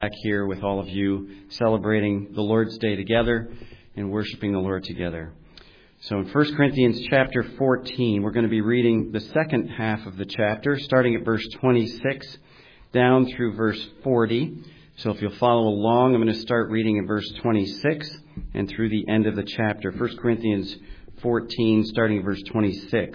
Back here with all of you, celebrating the Lord's Day together and worshiping the Lord together. So in 1 Corinthians chapter 14, we're going to be reading the second half of the chapter, starting at verse 26 down through verse 40. So if you'll follow along, I'm going to start reading in verse 26 and through the end of the chapter. 1 Corinthians 14, starting at verse 26.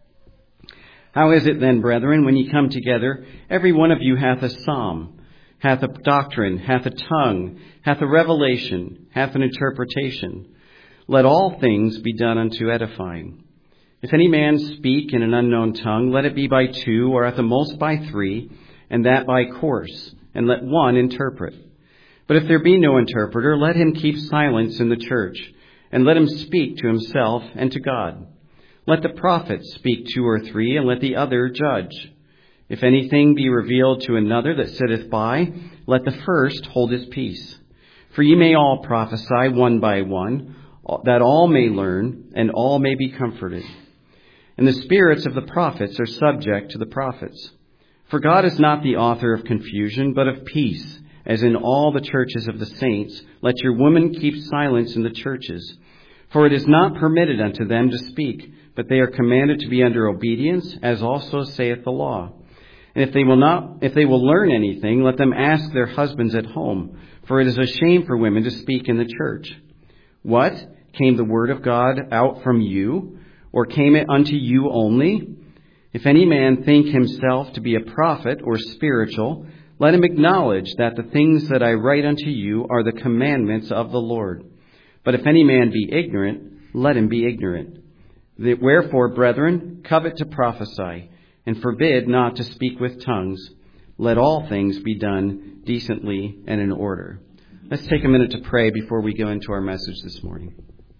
How is it then, brethren, when ye come together, every one of you hath a psalm, hath a doctrine, hath a tongue, hath a revelation, hath an interpretation. Let all things be done unto edifying. If any man speak in an unknown tongue, let it be by two, or at the most by three, and that by course, and let one interpret. But if there be no interpreter, let him keep silence in the church, and let him speak to himself and to God. Let the prophets speak two or three, and let the other judge. If anything be revealed to another that sitteth by, let the first hold his peace. For ye may all prophesy one by one, that all may learn, and all may be comforted. And the spirits of the prophets are subject to the prophets. For God is not the author of confusion, but of peace, as in all the churches of the saints. Let your women keep silence in the churches. For it is not permitted unto them to speak, but they are commanded to be under obedience, as also saith the law. And if they will learn anything, let them ask their husbands at home, for it is a shame for women to speak in the church. What? Came the word of God out from you, or came it unto you only? If any man think himself to be a prophet or spiritual, let him acknowledge that the things that I write unto you are the commandments of the Lord. But if any man be ignorant, let him be ignorant. Wherefore, brethren, covet to prophesy, and forbid not to speak with tongues. Let all things be done decently and in order. Let's take a minute to pray before we go into our message this morning.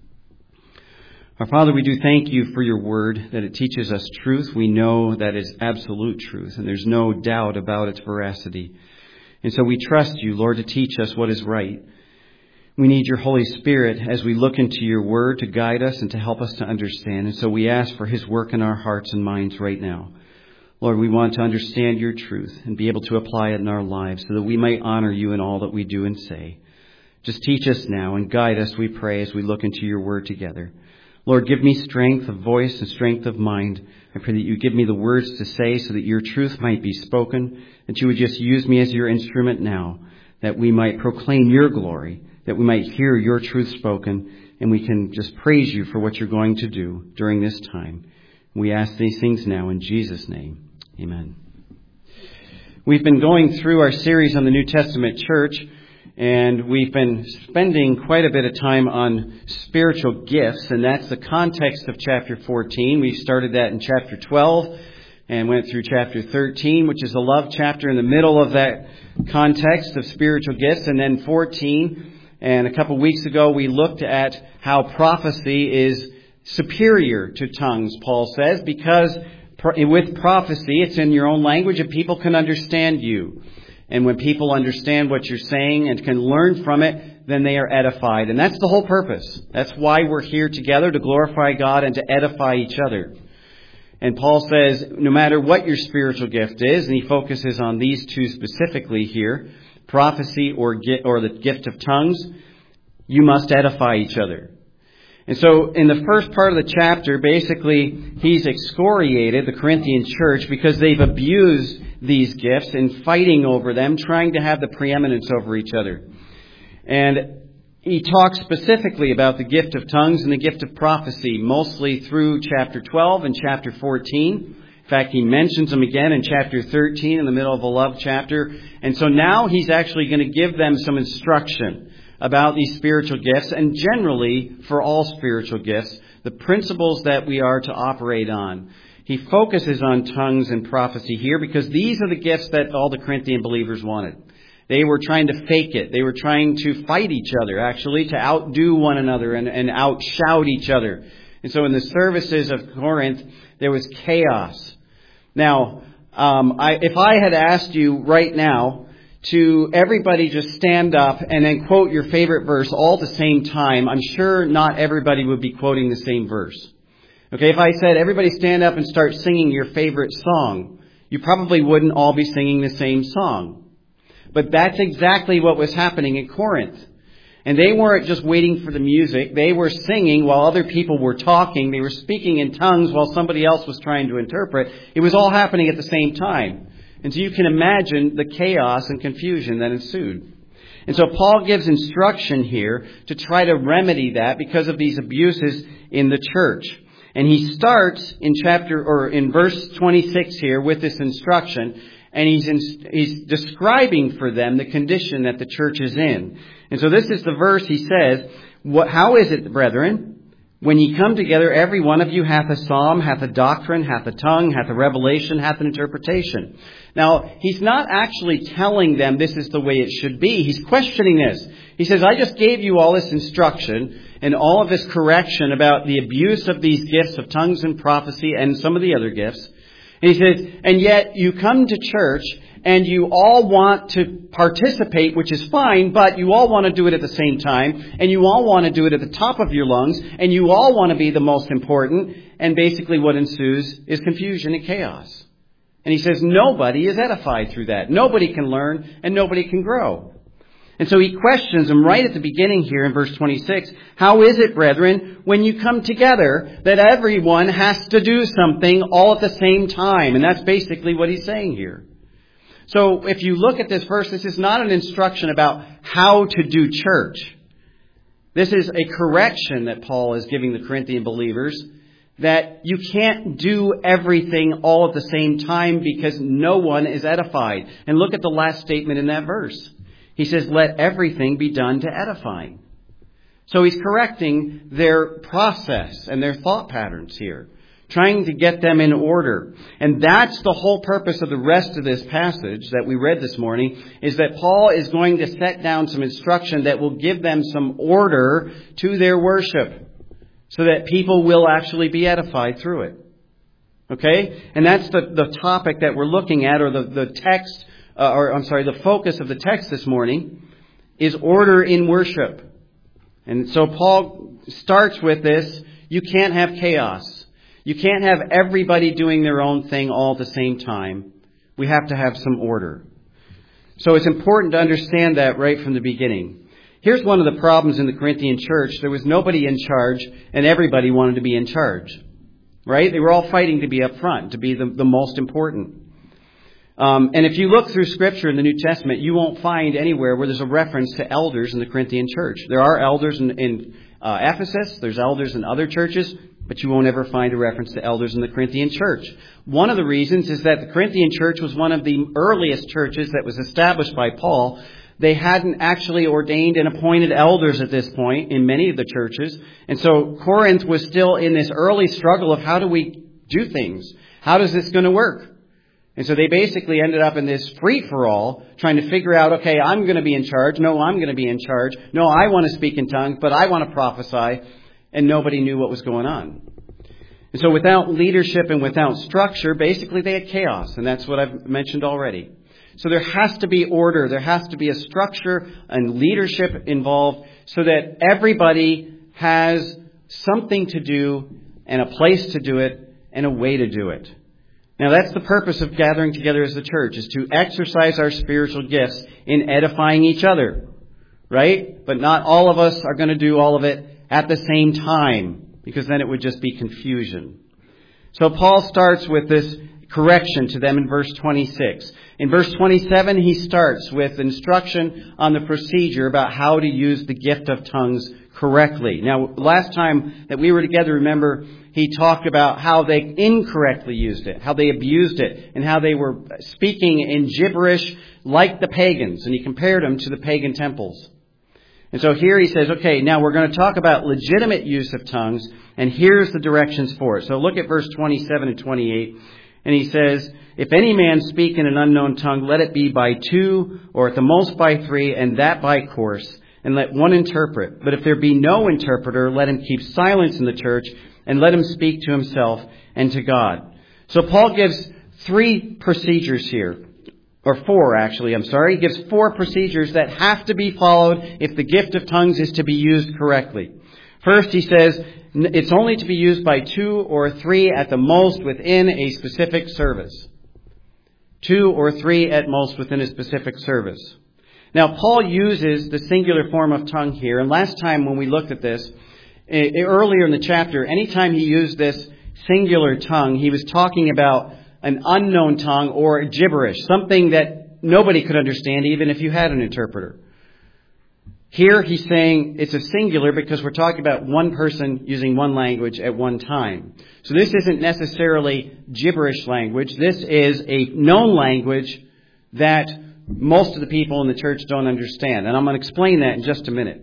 Our Father, we do thank you for your word, that it teaches us truth. We know that it's absolute truth, and there's no doubt about its veracity. And so we trust you, Lord, to teach us what is right. We need your Holy Spirit as we look into your word to guide us and to help us to understand. And so we ask for his work in our hearts and minds right now. Lord, we want to understand your truth and be able to apply it in our lives so that we might honor you in all that we do and say. Just teach us now and guide us, we pray, as we look into your word together. Lord, give me strength of voice and strength of mind. I pray that you give me the words to say so that your truth might be spoken, that you would just use me as your instrument now, that we might proclaim your glory, that we might hear your truth spoken, and we can just praise you for what you're going to do during this time. We ask these things now in Jesus' name. Amen. We've been going through our series on the New Testament church, and we've been spending quite a bit of time on spiritual gifts, and that's the context of chapter 14. We started that in chapter 12 and went through chapter 13, which is the love chapter in the middle of that context of spiritual gifts, and then 14. And a couple weeks ago, we looked at how prophecy is superior to tongues, Paul says, because with prophecy, it's in your own language and people can understand you. And when people understand what you're saying and can learn from it, then they are edified. And that's the whole purpose. That's why we're here together, to glorify God and to edify each other. And Paul says, no matter what your spiritual gift is, and he focuses on these two specifically here, prophecy or the gift of tongues, you must edify each other. And so in the first part of the chapter, basically, he's excoriated the Corinthian church because they've abused these gifts and fighting over them, trying to have the preeminence over each other. And he talks specifically about the gift of tongues and the gift of prophecy, mostly through chapter 12 and chapter 14. In fact, he mentions them again in chapter 13 in the middle of the love chapter. And so now he's actually going to give them some instruction about these spiritual gifts, and generally for all spiritual gifts, the principles that we are to operate on. He focuses on tongues and prophecy here because these are the gifts that all the Corinthian believers wanted. They were trying to fake it. They were trying to fight each other, actually, to outdo one another and outshout each other. And so in the services of Corinth, there was chaos. Now, if I had asked you right now to everybody just stand up and then quote your favorite verse all at the same time, I'm sure not everybody would be quoting the same verse. Okay, if I said everybody stand up and start singing your favorite song, you probably wouldn't all be singing the same song. But that's exactly what was happening in Corinth. And they weren't just waiting for the music. They were singing while other people were talking. They were speaking in tongues while somebody else was trying to interpret. It was all happening at the same time. And so you can imagine the chaos and confusion that ensued. And so Paul gives instruction here to try to remedy that because of these abuses in the church. And he starts in verse 26 here with this instruction. And he's describing for them the condition that the church is in. And so this is the verse. He says, how is it, brethren, when ye come together, every one of you hath a psalm, hath a doctrine, hath a tongue, hath a revelation, hath an interpretation. Now, he's not actually telling them this is the way it should be. He's questioning this. He says, I just gave you all this instruction and all of this correction about the abuse of these gifts of tongues and prophecy and some of the other gifts. And he says, and yet you come to church and you all want to participate, which is fine, but you all want to do it at the same time, and you all want to do it at the top of your lungs, and you all want to be the most important, and basically what ensues is confusion and chaos. And he says nobody is edified through that. Nobody can learn, and nobody can grow. And so he questions them right at the beginning here in verse 26. How is it, brethren, when you come together, that everyone has to do something all at the same time? And that's basically what he's saying here. So if you look at this verse, this is not an instruction about how to do church. This is a correction that Paul is giving the Corinthian believers, that you can't do everything all at the same time because no one is edified. And look at the last statement in that verse. He says, let everything be done to edifying. So he's correcting their process and their thought patterns here, trying to get them in order. And that's the whole purpose of the rest of this passage that we read this morning, is that Paul is going to set down some instruction that will give them some order to their worship so that people will actually be edified through it. Okay? And that's the topic that we're looking at, or the text, the focus of the text this morning is order in worship. And so Paul starts with this. You can't have chaos. You can't have everybody doing their own thing all at the same time. We have to have some order. So it's important to understand that right from the beginning. Here's one of the problems in the Corinthian church. There was nobody in charge, and everybody wanted to be in charge. Right? They were all fighting to be up front, to be the most important. And if you look through Scripture in the New Testament, you won't find anywhere where there's a reference to elders in the Corinthian church. There are elders in Ephesus. There's elders in other churches. But you won't ever find a reference to elders in the Corinthian church. One of the reasons is that the Corinthian church was one of the earliest churches that was established by Paul. They hadn't actually ordained and appointed elders at this point in many of the churches. And so Corinth was still in this early struggle of how do we do things? How is this going to work? And so they basically ended up in this free-for-all, trying to figure out, okay, I'm going to be in charge. No, I'm going to be in charge. No, I want to speak in tongues, but I want to prophesy. And nobody knew what was going on. And so without leadership and without structure, basically they had chaos. And that's what I've mentioned already. So there has to be order. There has to be a structure and leadership involved so that everybody has something to do and a place to do it and a way to do it. Now that's the purpose of gathering together as the church, is to exercise our spiritual gifts in edifying each other. Right? But not all of us are going to do all of it at the same time, because then it would just be confusion. So Paul starts with this correction to them in verse 26. In verse 27, he starts with instruction on the procedure about how to use the gift of tongues correctly. Now, last time that we were together, remember, he talked about how they incorrectly used it, how they abused it, and how they were speaking in gibberish like the pagans, and he compared them to the pagan temples. And so here he says, okay, now we're going to talk about legitimate use of tongues, and here's the directions for it. So look at verse 27 and 28, and he says, if any man speak in an unknown tongue, let it be by 2, or at the most by 3, and that by course, and let one interpret. But if there be no interpreter, let him keep silence in the church, and let him speak to himself and to God. So Paul gives 3 procedures here. Or 4, actually, He gives 4 procedures that have to be followed if the gift of tongues is to be used correctly. First, he says, it's only to be used by 2 or 3 at the most within a specific service. 2 or 3 at most within a specific service. Now, Paul uses the singular form of tongue here. And last time when we looked at this, earlier in the chapter, anytime he used this singular tongue, he was talking about an unknown tongue or gibberish, something that nobody could understand even if you had an interpreter. Here he's saying it's a singular because we're talking about one person using one language at one time. So this isn't necessarily gibberish language. This is a known language that most of the people in the church don't understand. And I'm going to explain that in just a minute.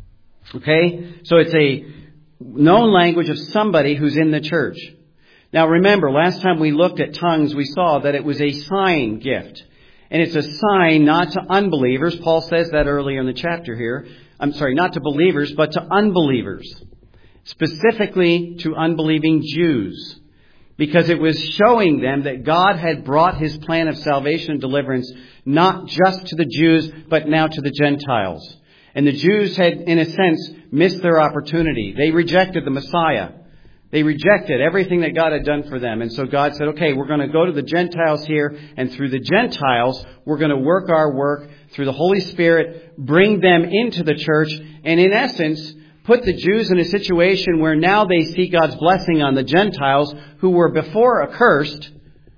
Okay? So it's a known language of somebody who's in the church. Now remember, last time we looked at tongues, we saw that it was a sign gift. And it's a sign not to unbelievers. Paul says that earlier in the chapter here. Not to believers, but to unbelievers. Specifically to unbelieving Jews. Because it was showing them that God had brought His plan of salvation and deliverance not just to the Jews, but now to the Gentiles. And the Jews had, in a sense, missed their opportunity. They rejected the Messiah. They rejected everything that God had done for them. And so God said, okay, we're going to go to the Gentiles here, and through the Gentiles, we're going to work our work through the Holy Spirit, bring them into the church, and in essence, put the Jews in a situation where now they see God's blessing on the Gentiles who were before accursed,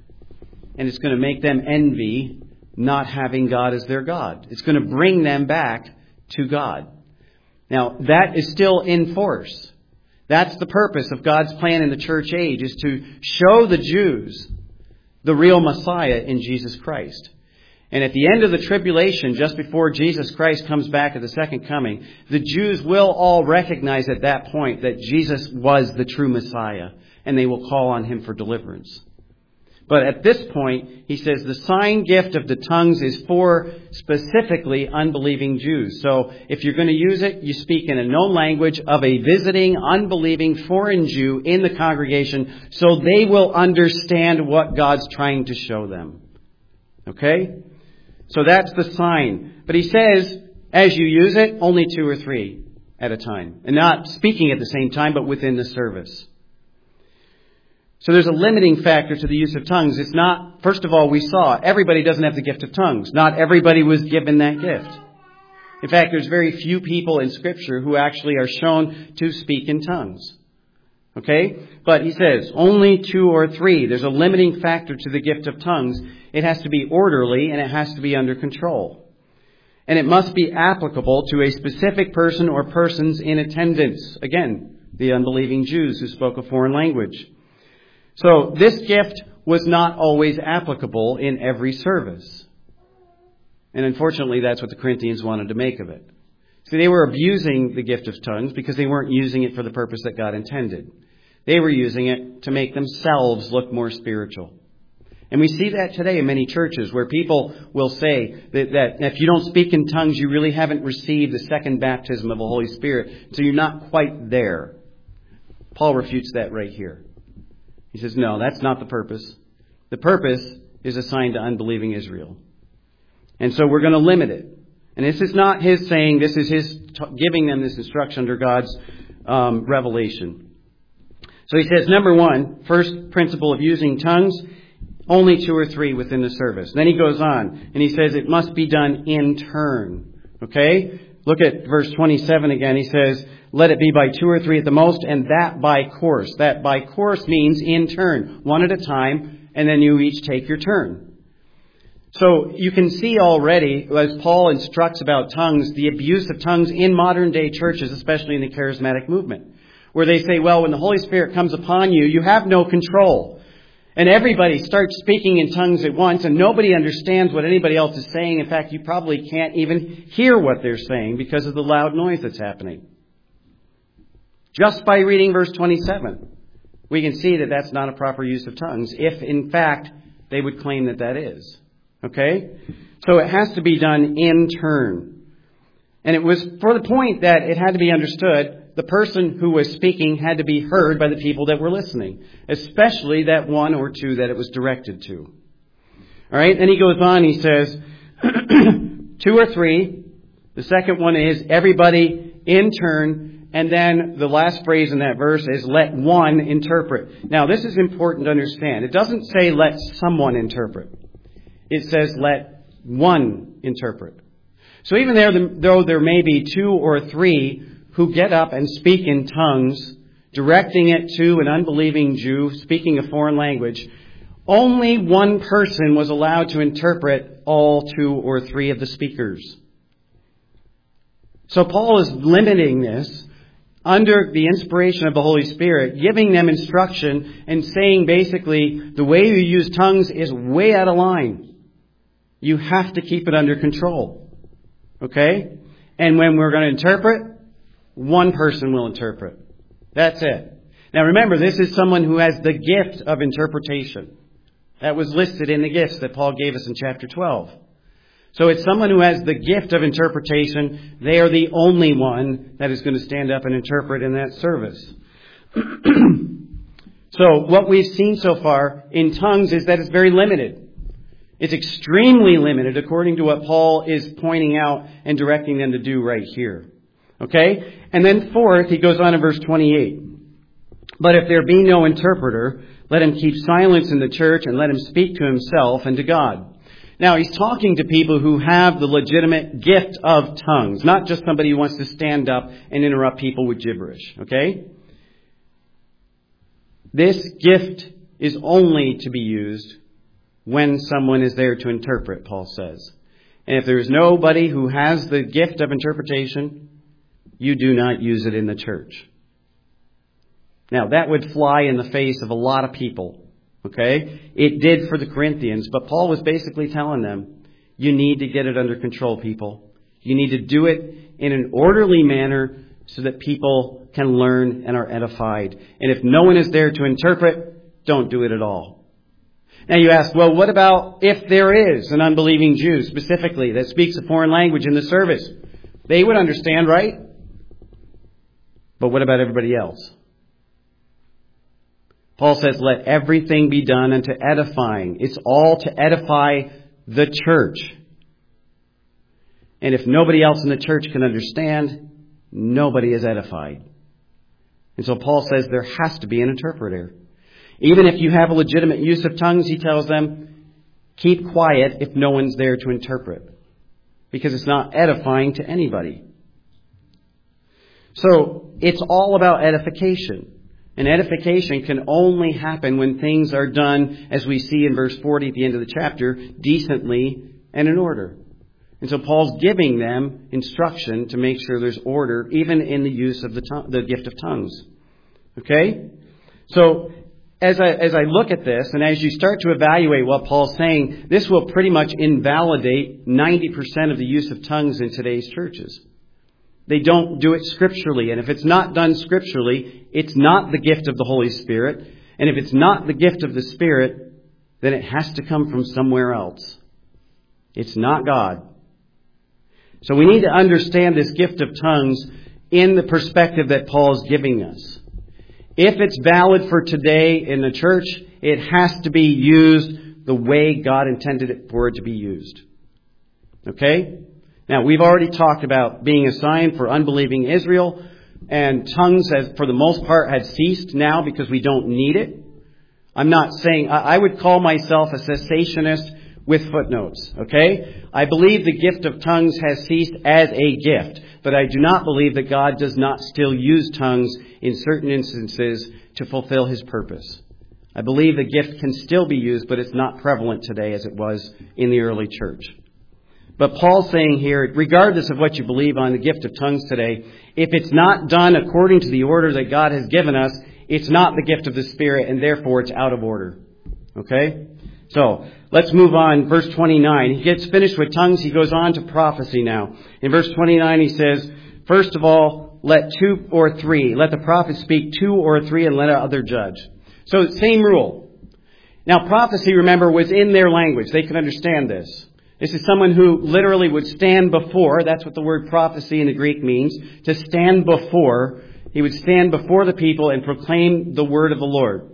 and it's going to make them envy not having God as their God. It's going to bring them back to God. Now, that is still in force. That's the purpose of God's plan in the church age, is to show the Jews the real Messiah in Jesus Christ. And at the end of the tribulation, just before Jesus Christ comes back at the second coming, the Jews will all recognize at that point that Jesus was the true Messiah, and they will call on Him for deliverance. But at this point, he says the sign gift of the tongues is for specifically unbelieving Jews. So if you're going to use it, you speak in a known language of a visiting, unbelieving foreign Jew in the congregation so they will understand what God's trying to show them. Okay? So that's the sign. But he says, as you use it, only 2 or 3 at a time. And not speaking at the same time, but within the service. So there's a limiting factor to the use of tongues. It's not, first of all, we saw everybody doesn't have the gift of tongues. Not everybody was given that gift. In fact, there's very few people in Scripture who actually are shown to speak in tongues. Okay? But he says, only 2 or 3. There's a limiting factor to the gift of tongues. It has to be orderly and it has to be under control. And it must be applicable to a specific person or persons in attendance. Again, the unbelieving Jews who spoke a foreign language. So this gift was not always applicable in every service. And unfortunately, that's what the Corinthians wanted to make of it. See, they were abusing the gift of tongues because they weren't using it for the purpose that God intended. They were using it to make themselves look more spiritual. And we see that today in many churches where people will say that if you don't speak in tongues, you really haven't received the second baptism of the Holy Spirit, so you're not quite there. Paul refutes that right here. He says, no, that's not the purpose. The purpose is assigned to unbelieving Israel. And so we're going to limit it. And this is not his saying, this is his giving them this instruction under God's revelation. So he says, number 1, first principle of using tongues, only 2 or 3 within the service. Then he goes on and he says it must be done in turn. Okay? Look at verse 27 again. He says, let it be by 2 or 3 at the most, and that by course. That by course means in turn, one at a time, and then you each take your turn. So you can see already, as Paul instructs about tongues, the abuse of tongues in modern day churches, especially in the charismatic movement, where they say, well, when the Holy Spirit comes upon you, you have no control. And everybody starts speaking in tongues at once, and nobody understands what anybody else is saying. In fact, you probably can't even hear what they're saying because of the loud noise that's happening. Just by reading verse 27, we can see that that's not a proper use of tongues, if in fact they would claim that that is. Okay? So it has to be done in turn. And it was for the point that it had to be understood, the person who was speaking had to be heard by the people that were listening, especially that 1 or 2 that it was directed to. All right? Then he goes on, he says, 2 or 3. The second one is everybody in turn. And then the last phrase in that verse is let one interpret. Now, this is important to understand. It doesn't say let someone interpret. It says let one interpret. So even though there may be 2 or 3 who get up and speak in tongues, directing it to an unbelieving Jew speaking a foreign language, only one person was allowed to interpret all 2 or 3 of the speakers. So Paul is limiting this under the inspiration of the Holy Spirit, giving them instruction and saying basically the way you use tongues is way out of line. You have to keep it under control. Okay? And when we're going to interpret, one person will interpret. That's it. Now remember, this is someone who has the gift of interpretation. That was listed in the gifts that Paul gave us in chapter 12. So it's someone who has the gift of interpretation. They are the only one that is going to stand up and interpret in that service. So what we've seen so far in tongues is that it's very limited. It's extremely limited according to what Paul is pointing out and directing them to do right here. Okay? And then fourth, he goes on in verse 28. But if there be no interpreter, let him keep silence in the church and let him speak to himself and to God. Now, he's talking to people who have the legitimate gift of tongues, not just somebody who wants to stand up and interrupt people with gibberish, okay? This gift is only to be used when someone is there to interpret, Paul says. And if there is nobody who has the gift of interpretation, you do not use it in the church. Now, that would fly in the face of a lot of people. Okay? It did for the Corinthians, but Paul was basically telling them, you need to get it under control, people. You need to do it in an orderly manner so that people can learn and are edified. And if no one is there to interpret, don't do it at all. Now you ask, well, what about if there is an unbelieving Jew specifically that speaks a foreign language in the service? They would understand, right? But what about everybody else? Paul says, let everything be done unto edifying. It's all to edify the church. And if nobody else in the church can understand, nobody is edified. And so Paul says there has to be an interpreter. Even if you have a legitimate use of tongues, he tells them, keep quiet if no one's there to interpret. Because it's not edifying to anybody. So it's all about edification. And edification can only happen when things are done, as we see in verse 40 at the end of the chapter, decently and in order. And so Paul's giving them instruction to make sure there's order, even in the use of the gift of tongues. Okay? So as I look at this, and as you start to evaluate what Paul's saying, this will pretty much invalidate 90% of the use of tongues in today's churches. They don't do it scripturally. And if it's not done scripturally, it's not the gift of the Holy Spirit. And if it's not the gift of the Spirit, then it has to come from somewhere else. It's not God. So we need to understand this gift of tongues in the perspective that Paul is giving us. If it's valid for today in the church, it has to be used the way God intended it for it to be used. Okay? Now, we've already talked about being a sign for unbelieving Israel, and tongues, for the most part, have ceased now because we don't need it. I'm not saying, I would call myself a cessationist with footnotes, okay? I believe the gift of tongues has ceased as a gift, but I do not believe that God does not still use tongues in certain instances to fulfill His purpose. I believe the gift can still be used, but it's not prevalent today as it was in the early church. But Paul's saying here, regardless of what you believe on the gift of tongues today, if it's not done according to the order that God has given us, it's not the gift of the Spirit, and therefore it's out of order. Okay? So, let's move on. Verse 29. He gets finished with tongues. He goes on to prophecy now. In verse 29 he says, first of all, let the prophet speak 2 or 3 and let other judge. So, same rule. Now, prophecy, remember, was in their language. They could understand this. This is someone who literally would stand before. That's what the word prophecy in the Greek means. To stand before. He would stand before the people and proclaim the word of the Lord.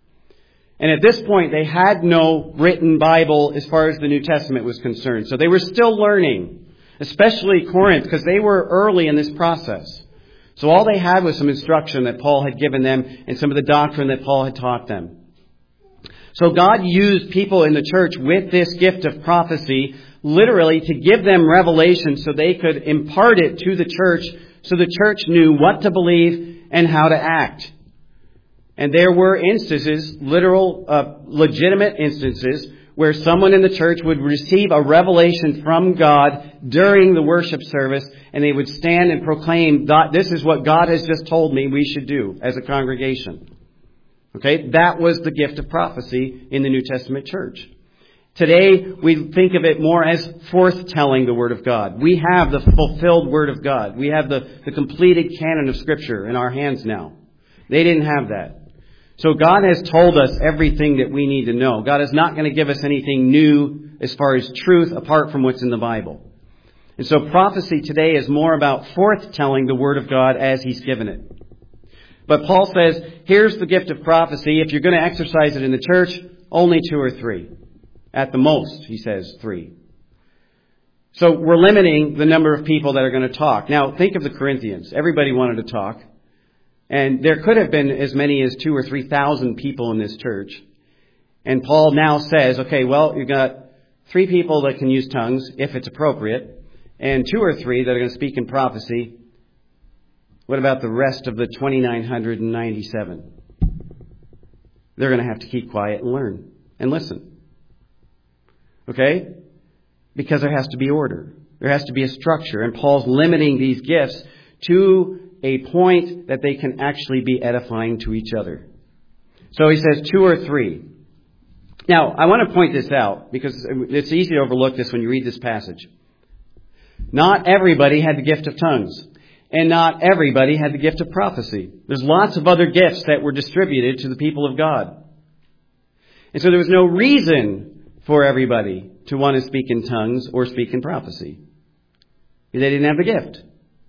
And at this point, they had no written Bible as far as the New Testament was concerned. So they were still learning, especially Corinth, because they were early in this process. So all they had was some instruction that Paul had given them and some of the doctrine that Paul had taught them. So God used people in the church with this gift of prophecy literally to give them revelation so they could impart it to the church so the church knew what to believe and how to act. And there were instances, legitimate instances, where someone in the church would receive a revelation from God during the worship service, and they would stand and proclaim, this is what God has just told me we should do as a congregation. Okay, that was the gift of prophecy in the New Testament church. Today, we think of it more as forthtelling the Word of God. We have the fulfilled Word of God. We have the completed canon of Scripture in our hands now. They didn't have that. So God has told us everything that we need to know. God is not going to give us anything new as far as truth apart from what's in the Bible. And so prophecy today is more about forthtelling the Word of God as He's given it. But Paul says, here's the gift of prophecy. If you're going to exercise it in the church, only 2 or 3. At the most, he says 3. So we're limiting the number of people that are going to talk. Now, think of the Corinthians. Everybody wanted to talk. And there could have been as many as 2,000 or 3,000 people in this church. And Paul now says, okay, well, you've got 3 people that can use tongues, if it's appropriate, and 2 or 3 that are going to speak in prophecy. What about the rest of the 2,997? They're going to have to keep quiet and learn and listen. Okay? Because there has to be order. There has to be a structure. And Paul's limiting these gifts to a point that they can actually be edifying to each other. So he says 2 or 3. Now, I want to point this out because it's easy to overlook this when you read this passage. Not everybody had the gift of tongues. And not everybody had the gift of prophecy. There's lots of other gifts that were distributed to the people of God. And so there was no reason for everybody to want to speak in tongues or speak in prophecy. They didn't have the gift.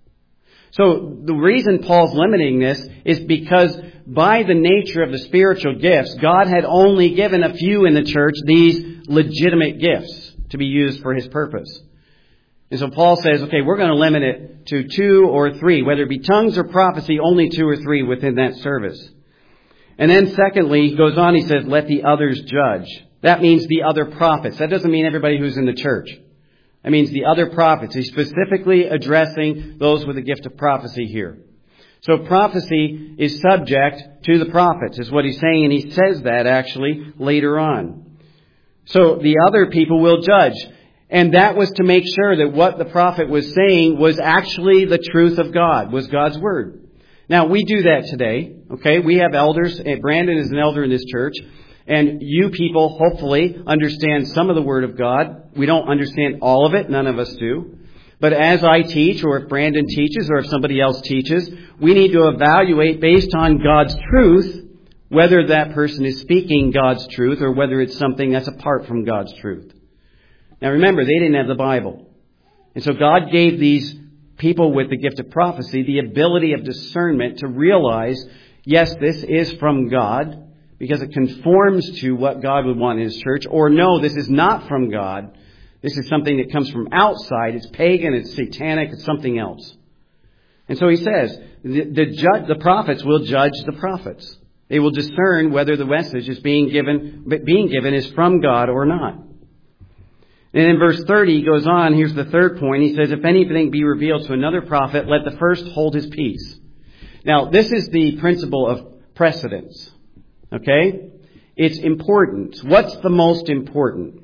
So the reason Paul's limiting this is because by the nature of the spiritual gifts, God had only given a few in the church these legitimate gifts to be used for His purpose. And so Paul says, okay, we're going to limit it to 2 or 3, whether it be tongues or prophecy, only 2 or 3 within that service. And then secondly, he goes on, he says, let the others judge. That means the other prophets. That doesn't mean everybody who's in the church. That means the other prophets. He's specifically addressing those with the gift of prophecy here. So prophecy is subject to the prophets, is what he's saying, and he says that actually later on. So the other people will judge. And that was to make sure that what the prophet was saying was actually the truth of God, was God's Word. Now, we do that today, okay? We have elders. Brandon is an elder in this church. And you people, hopefully, understand some of the Word of God. We don't understand all of it. None of us do. But as I teach, or if Brandon teaches, or if somebody else teaches, we need to evaluate based on God's truth whether that person is speaking God's truth or whether it's something that's apart from God's truth. Now remember, they didn't have the Bible. And so God gave these people with the gift of prophecy the ability of discernment to realize, yes, this is from God because it conforms to what God would want in His church. Or no, this is not from God. This is something that comes from outside. It's pagan, it's satanic, it's something else. And so he says, the prophets will judge the prophets. They will discern whether the message is being given is from God or not. And in verse 30, he goes on, here's the third point. He says, if anything be revealed to another prophet, let the first hold his peace. Now, this is the principle of precedence. Okay? It's important. What's the most important?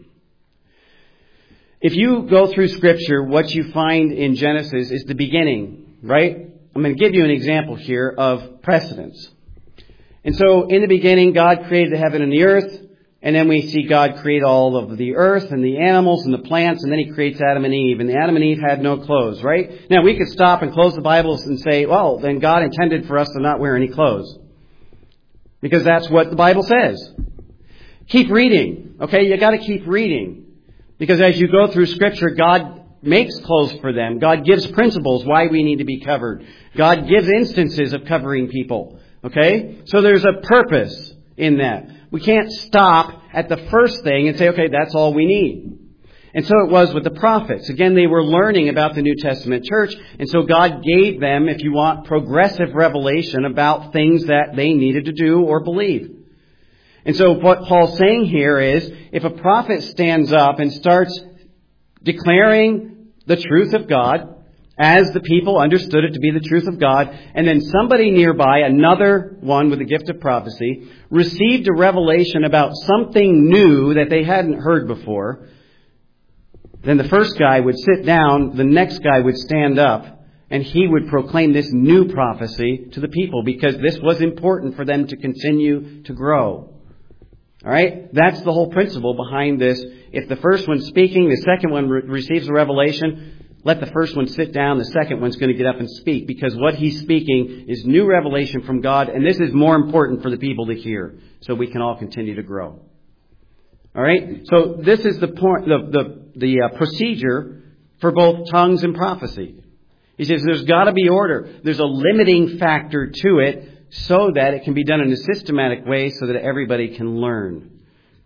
If you go through Scripture, what you find in Genesis is the beginning, right? I'm going to give you an example here of precedence. And so, in the beginning, God created the heaven and the earth. And then we see God create all of the earth and the animals and the plants, and then He creates Adam and Eve. And Adam and Eve had no clothes, right? Now, we could stop and close the Bible and say, well, then God intended for us to not wear any clothes. Because that's what the Bible says. Keep reading, okay? You got to keep reading. Because as you go through Scripture, God makes clothes for them. God gives principles why we need to be covered. God gives instances of covering people, okay? So there's a purpose in that. We can't stop at the first thing and say, okay, that's all we need. And so it was with the prophets. Again, they were learning about the New Testament church. And so God gave them, if you want, progressive revelation about things that they needed to do or believe. And so what Paul's saying here is, if a prophet stands up and starts declaring the truth of God as the people understood it to be the truth of God, and then somebody nearby, another one with the gift of prophecy, received a revelation about something new that they hadn't heard before, then the first guy would sit down, the next guy would stand up, and he would proclaim this new prophecy to the people because this was important for them to continue to grow. All right? That's the whole principle behind this. If the first one's speaking, the second one receives a revelation, let the first one sit down, the second one's going to get up and speak, because what he's speaking is new revelation from God, and this is more important for the people to hear, so we can all continue to grow. All right? So this is the point, the procedure for both tongues and prophecy. He says there's got to be order. There's a limiting factor to it so that it can be done in a systematic way so that everybody can learn.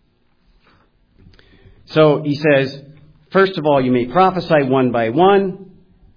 So he says, first of all, you may prophesy one by one.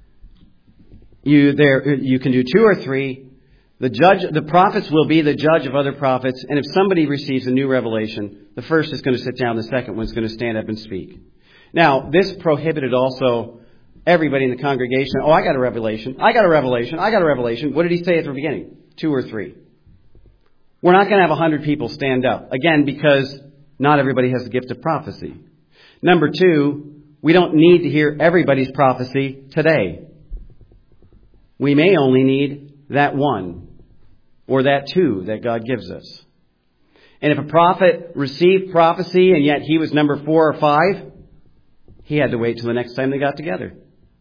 You can do two or three. The prophets will be the judge of other prophets. And if somebody receives a new revelation, the first is going to sit down, the second one's going to stand up and speak. Now, this prohibited also everybody in the congregation. Oh, I got a revelation. I got a revelation. I got a revelation. What did he say at the beginning? 2 or 3. We're not going to have 100 people stand up. Again, because not everybody has the gift of prophecy. Number 2, we don't need to hear everybody's prophecy today. We may only need that 1 or that 2 that God gives us. And if a prophet received prophecy and yet he was number 4 or 5, he had to wait till the next time they got together.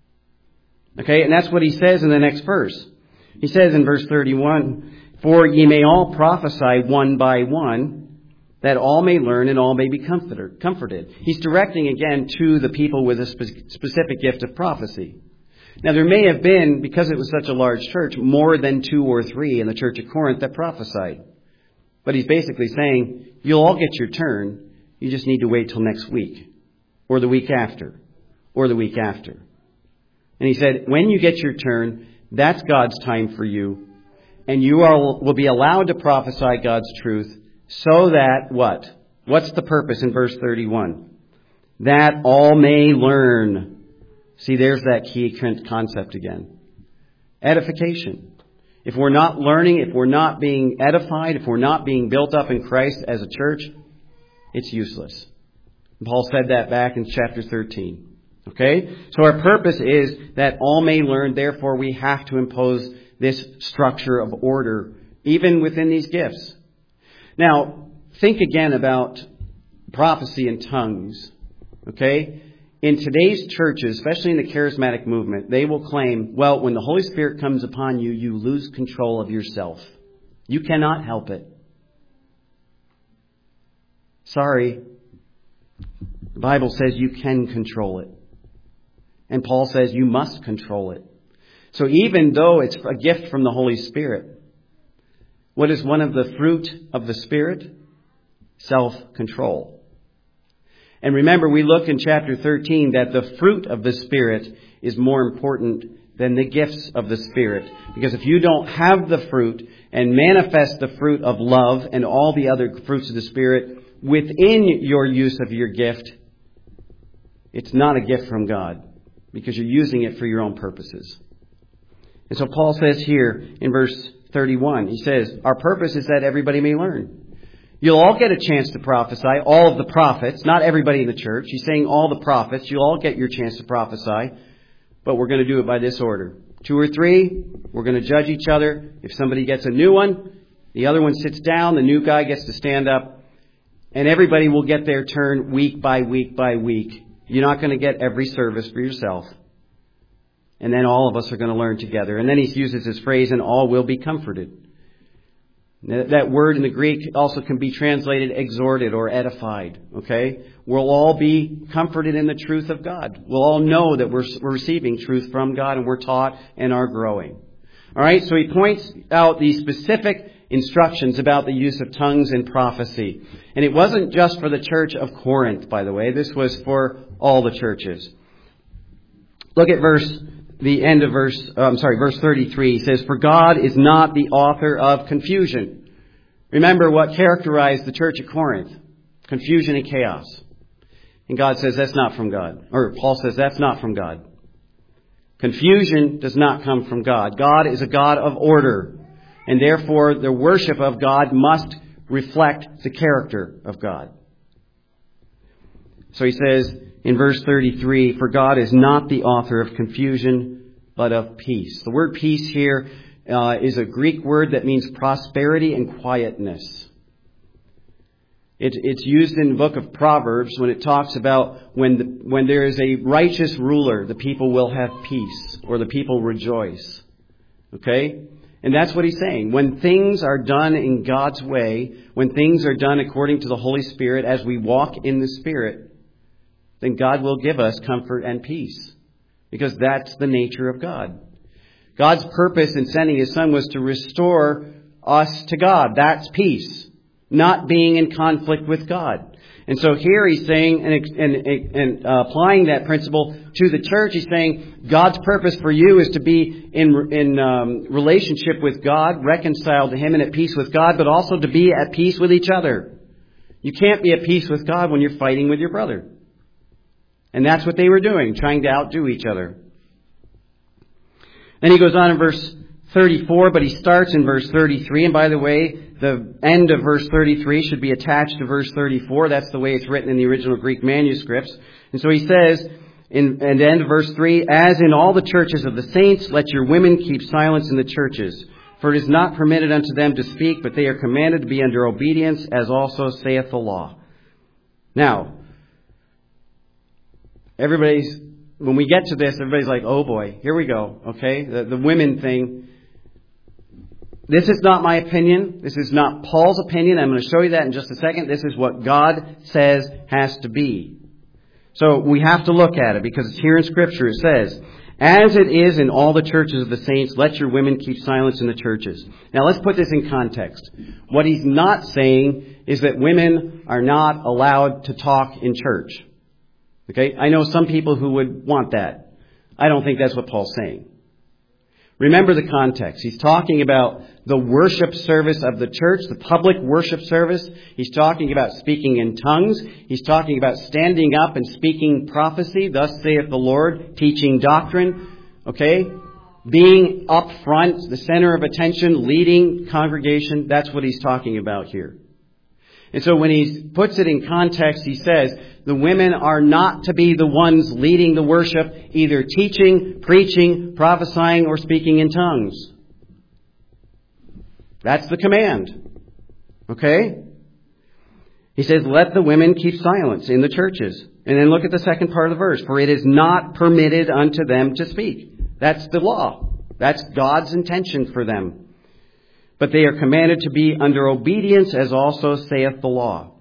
Okay, and that's what he says in the next verse. He says in verse 31, "For ye may all prophesy one by one, that all may learn and all may be comforted." He's directing again to the people with a specific gift of prophecy. Now there may have been, because it was such a large church, more than 2 or 3 in the church of Corinth that prophesied. But he's basically saying, you'll all get your turn, you just need to wait till next week, or the week after, or the week after. And he said, when you get your turn, that's God's time for you, and you will be allowed to prophesy God's truth, so that what? What's the purpose in verse 31? That all may learn. See, there's that key concept again. Edification. If we're not learning, if we're not being edified, if we're not being built up in Christ as a church, it's useless. Paul said that back in chapter 13. Okay? So our purpose is that all may learn, therefore we have to impose this structure of order, even within these gifts. Now, think again about prophecy and tongues. Okay? In today's churches, especially in the charismatic movement, they will claim, well, when the Holy Spirit comes upon you, you lose control of yourself. You cannot help it. Sorry. The Bible says you can control it. And Paul says you must control it. So even though it's a gift from the Holy Spirit, what is one of the fruit of the Spirit? Self-control. And remember, we looked in chapter 13 that the fruit of the Spirit is more important than the gifts of the Spirit. Because if you don't have the fruit and manifest the fruit of love and all the other fruits of the Spirit within your use of your gift, it's not a gift from God, because you're using it for your own purposes. And so Paul says here in verse 31, he says, our purpose is that everybody may learn. You'll all get a chance to prophesy, all of the prophets, not everybody in the church. He's saying all the prophets. You'll all get your chance to prophesy, but we're going to do it by this order. 2 or 3, we're going to judge each other. If somebody gets a new one, the other one sits down, the new guy gets to stand up, and everybody will get their turn week by week by week. You're not going to get every service for yourself. And then all of us are going to learn together. And then he uses this phrase, and all will be comforted. That word in the Greek also can be translated exhorted or edified. Okay? We'll all be comforted in the truth of God. We'll all know that we're receiving truth from God, and we're taught and are growing. All right? So he points out these specific instructions about the use of tongues and prophecy. And it wasn't just for the church of Corinth, by the way. This was for all the churches. Look at verse 33. He says, "For God is not the author of confusion." Remember what characterized the church of Corinth: confusion and chaos. And God says that's not from God. Or Paul says that's not from God. Confusion does not come from God. God is a God of order. And therefore, the worship of God must reflect the character of God. So he says in verse 33, for God is not the author of confusion, but of peace. The word peace here is a Greek word that means prosperity and quietness. It's used in the book of Proverbs when it talks about when there is a righteous ruler, the people will have peace, or the people rejoice. Okay? And that's what he's saying. When things are done in God's way, when things are done according to the Holy Spirit, as we walk in the Spirit, then God will give us comfort and peace. Because that's the nature of God. God's purpose in sending His Son was to restore us to God. That's peace. Not being in conflict with God. And so here he's saying, and applying that principle to the church, he's saying God's purpose for you is to be in relationship with God, reconciled to Him and at peace with God, but also to be at peace with each other. You can't be at peace with God when you're fighting with your brother. And that's what they were doing, trying to outdo each other. Then he goes on in verse 34, but he starts in verse 33. And by the way, the end of verse 33 should be attached to verse 34. That's the way it's written in the original Greek manuscripts. And so he says, in the end of verse 3, as in all the churches of the saints, let your women keep silence in the churches. For it is not permitted unto them to speak, but they are commanded to be under obedience, as also saith the law. Now, when we get to this, everybody's like, oh boy, here we go. Okay, the women thing. This is not my opinion. This is not Paul's opinion. I'm going to show you that in just a second. This is what God says has to be. So we have to look at it because it's here in Scripture. It says, as it is in all the churches of the saints, let your women keep silence in the churches. Now let's put this in context. What he's not saying is that women are not allowed to talk in church. Okay, I know some people who would want that. I don't think that's what Paul's saying. Remember the context. He's talking about the worship service of the church, the public worship service. He's talking about speaking in tongues. He's talking about standing up and speaking prophecy, thus saith the Lord, teaching doctrine. Okay, being up front, the center of attention, leading congregation. That's what he's talking about here. And so when he puts it in context, he says, the women are not to be the ones leading the worship, either teaching, preaching, prophesying, or speaking in tongues. That's the command. Okay? He says, let the women keep silence in the churches. And then look at the second part of the verse. For it is not permitted unto them to speak. That's the law. That's God's intention for them. But they are commanded to be under obedience, as also saith the law.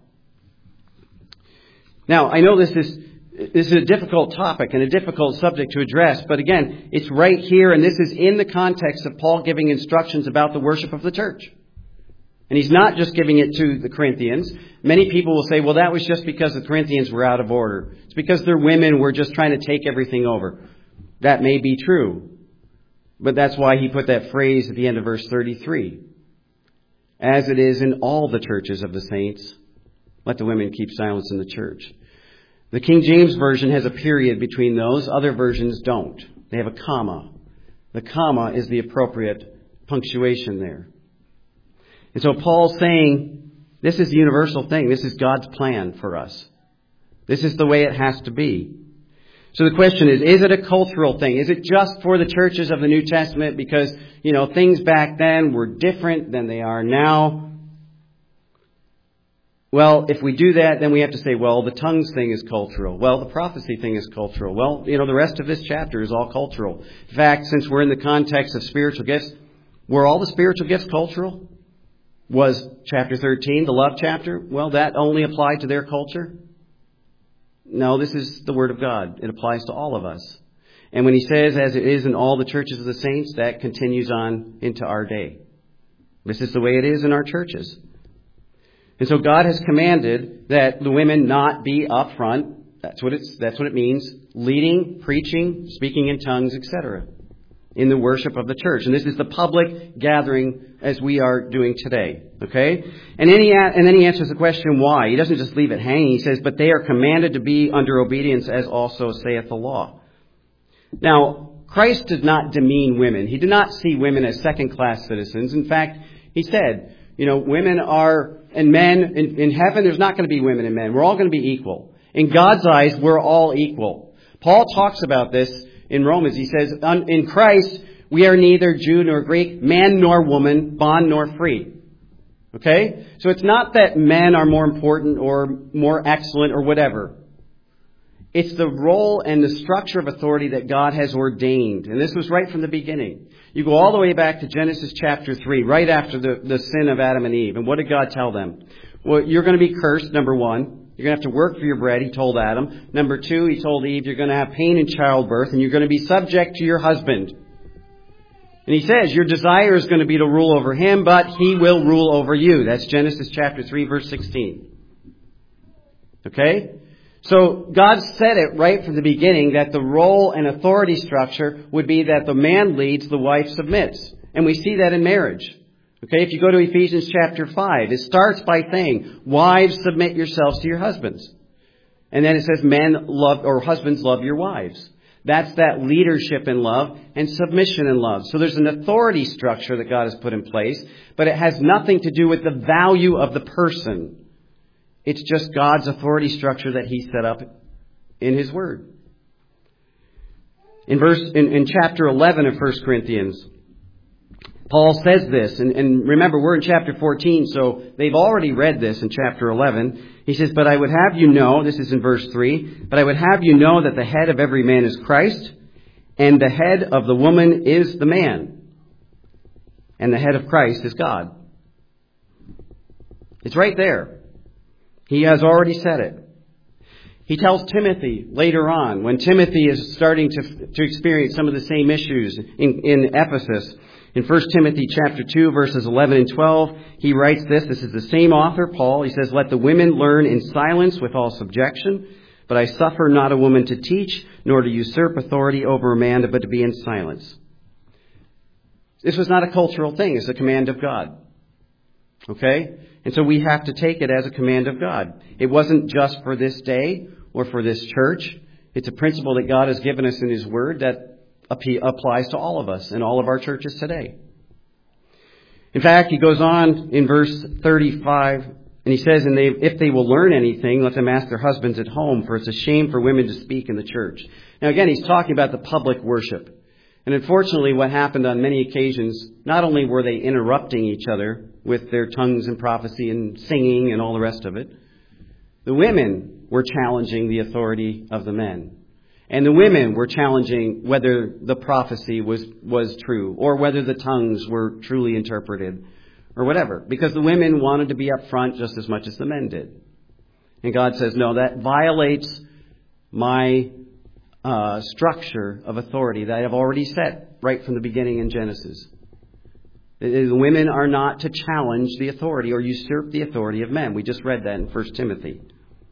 Now, I know this is a difficult topic and a difficult subject to address, but again, it's right here, and this is in the context of Paul giving instructions about the worship of the church. And he's not just giving it to the Corinthians. Many people will say, well, that was just because the Corinthians were out of order. It's because their women were just trying to take everything over. That may be true. But that's why he put that phrase at the end of verse 33. As it is in all the churches of the saints, let the women keep silence in the church. The King James Version has a period between those. Other versions don't. They have a comma. The comma is the appropriate punctuation there. And so Paul's saying, this is the universal thing. This is God's plan for us. This is the way it has to be. So the question is it a cultural thing? Is it just for the churches of the New Testament because, things back then were different than they are now? Well, if we do that, then we have to say, well, the tongues thing is cultural. Well, the prophecy thing is cultural. Well, the rest of this chapter is all cultural. In fact, since we're in the context of spiritual gifts, were all the spiritual gifts cultural? Was chapter 13, the love chapter? Well, that only applied to their culture? No, this is the Word of God. It applies to all of us. And when he says, as it is in all the churches of the saints, that continues on into our day. This is the way it is in our churches. And so God has commanded that the women not be up front. That's what it means. Leading, preaching, speaking in tongues, etc. in the worship of the church. And this is the public gathering as we are doing today. Okay? And then he answers the question why. He doesn't just leave it hanging. He says, but they are commanded to be under obedience, as also saith the law. Now, Christ did not demean women. He did not see women as second-class citizens. In fact, he said, women are, and men, in heaven, there's not going to be women and men. We're all going to be equal. In God's eyes, we're all equal. Paul talks about this in Romans. He says, in Christ, we are neither Jew nor Greek, man nor woman, bond nor free. Okay? So it's not that men are more important or more excellent or whatever. It's the role and the structure of authority that God has ordained. And this was right from the beginning. You go all the way back to Genesis chapter 3, right after the sin of Adam and Eve. And what did God tell them? Well, you're going to be cursed, number one. You're going to have to work for your bread, he told Adam. Number two, he told Eve, you're going to have pain in childbirth, and you're going to be subject to your husband. And he says, your desire is going to be to rule over him, but he will rule over you. That's Genesis chapter 3, verse 16. Okay? So God said it right from the beginning that the role and authority structure would be that the man leads, the wife submits. And we see that in marriage. Okay, if you go to Ephesians chapter 5, it starts by saying, wives, submit yourselves to your husbands. And then it says, men love, or husbands love your wives. That's that leadership in love and submission in love. So there's an authority structure that God has put in place, but it has nothing to do with the value of the person. It's just God's authority structure that he set up in his word. In chapter 11 of 1 Corinthians, Paul says this, and remember, we're in chapter 14, so they've already read this in chapter 11. He says, but I would have you know, this is in verse 3, but I would have you know that the head of every man is Christ, and the head of the woman is the man, and the head of Christ is God. It's right there. He has already said it. He tells Timothy later on, when Timothy is starting to experience some of the same issues in Ephesus, in 1 Timothy chapter 2, verses 11 and 12, he writes this. This is the same author, Paul. He says, let the women learn in silence with all subjection, but I suffer not a woman to teach, nor to usurp authority over a man, but to be in silence. This was not a cultural thing. It's a command of God. Okay? And so we have to take it as a command of God. It wasn't just for this day or for this church. It's a principle that God has given us in his word that applies to all of us in all of our churches today. In fact, he goes on in verse 35, and he says, and if they will learn anything, let them ask their husbands at home, for it's a shame for women to speak in the church. Now again, he's talking about the public worship. And unfortunately, what happened on many occasions, not only were they interrupting each other with their tongues and prophecy and singing and all the rest of it, the women were challenging the authority of the men. And the women were challenging whether the prophecy was true or whether the tongues were truly interpreted or whatever. Because the women wanted to be up front just as much as the men did. And God says, no, that violates my structure of authority that I have already set right from the beginning in Genesis. The women are not to challenge the authority or usurp the authority of men. We just read that in 1 Timothy.